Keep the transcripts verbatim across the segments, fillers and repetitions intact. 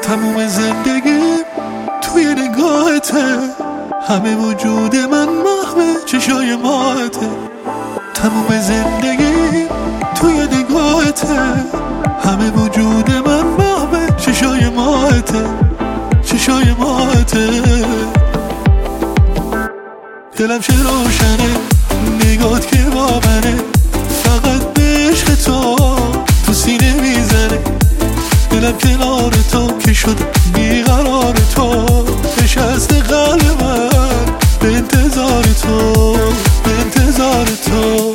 تموم زندگیم توی نگاهته، همه وجود من محو چشای ماهته. تموم زندگیم توی نگاهته، همه وجود من محو چشای ماهته، چشای ماهته. دلم چه روشنه نگات که با منه، فقط به عشق تو تو سینه میزنه. دلم کنار تو که شد بیقرار تو، نشسته قلب من به انتظار تو، به انتظار تو.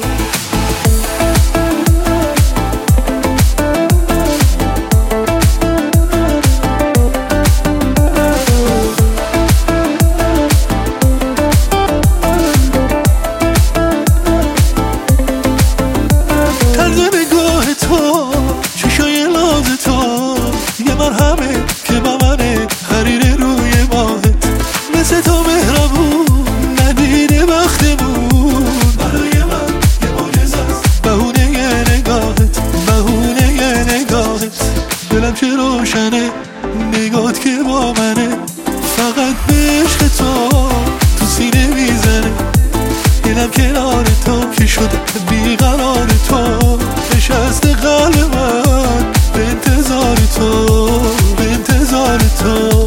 مرهمه که با منه حریر روی ماهت، مثل تو مهربون ندیده وقتمون. برای من یه معجزه است بهونه یه نگاهت، بهونه یه نگاهت. دلم چه روشنه نگات که با منه، فقط به عشق تو تو سینه میزنه. دلم کنار تو که شد بیقرار تو، نشسته قلب من به انتظار تو، به انتظار تو.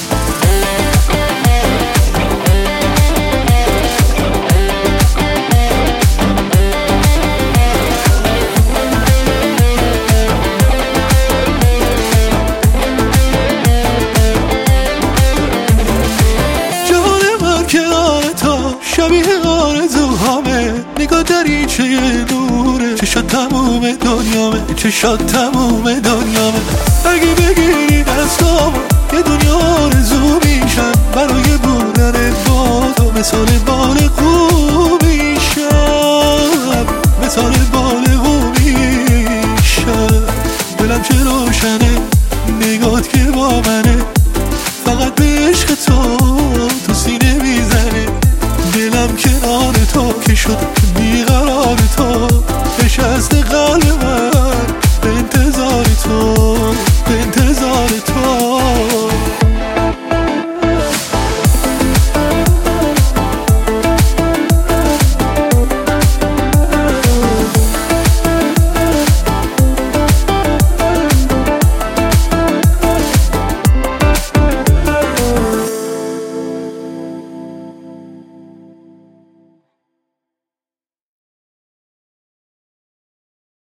جهان من کنار تو شبیه آرزوهامه، نگاه دریچه نوره، چشات تموم دنیامه، چشات تموم دنیامه. اگه بگیری دستامو یه دنیا آرزو میشم، برای بودن با تو مثال بالغو میشم، مثال بالغو میشم. دلم چه روشنه نگات که با منه، فقط به عشق تو تو سینه میزنه. دلم کنار تو که شد